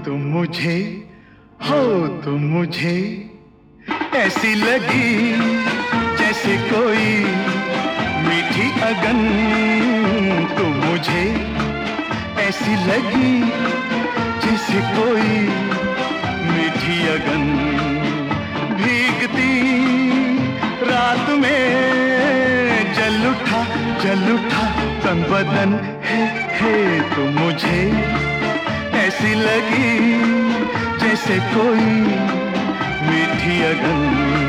तुम मुझे हो, तुम मुझे ऐसी लगी जैसे कोई मीठी अगन। तुम मुझे ऐसी लगी जैसे कोई मीठी अगन। भीगती रात में जल उठा तन बदन है। तुम मुझे ऐसी लगी जैसे कोई मीठी अगन।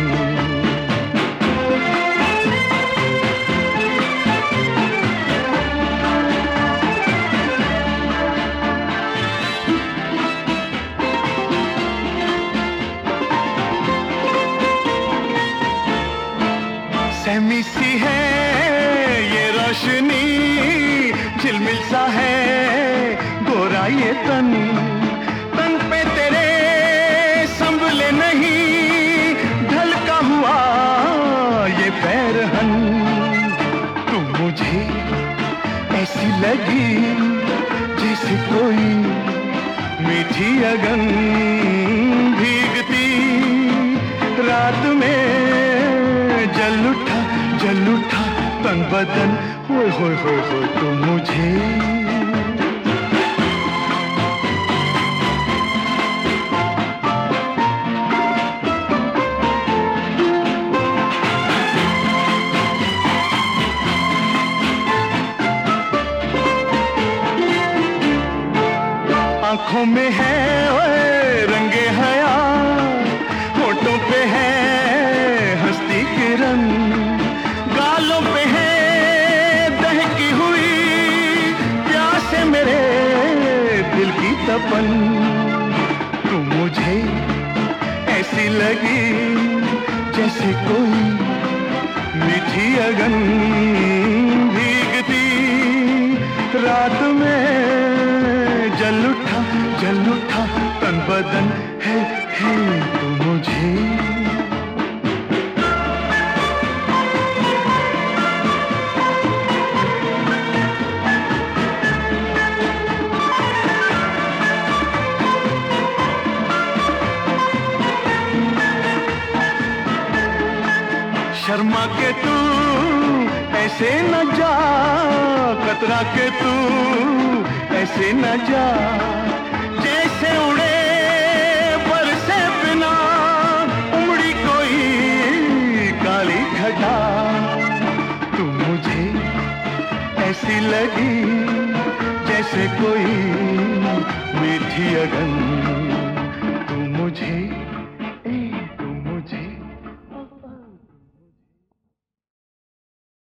सहमी सी है ये रोशनी, झिलमिल सा है गोरा ये तन पे तेरे संभले नहीं ढलका हुआ ये पैरहन। तुम मुझे ऐसी लगी जैसे कोई मीठी अगन। भीगती रात में जल उठा तन बदन। होय होय होय होय तुम मुझे आंखों में है ओए रंगे हया, होठों पे है हंसती किरण, गालों पे है दहकी हुई प्यासे मेरे दिल की तपन। तुम मुझे ऐसी लगी जैसे कोई मीठी अगन। भीगती रात में जल उठा तन बदन है तुम मुझे। शर्मा के तू ऐसे न जा, कतरा के तू ऐसे न जा, जैसे उड़े बरसे बिना उमड़ी कोई काली घटा। तू मुझे ऐसी लगी जैसे कोई मीठी अगन।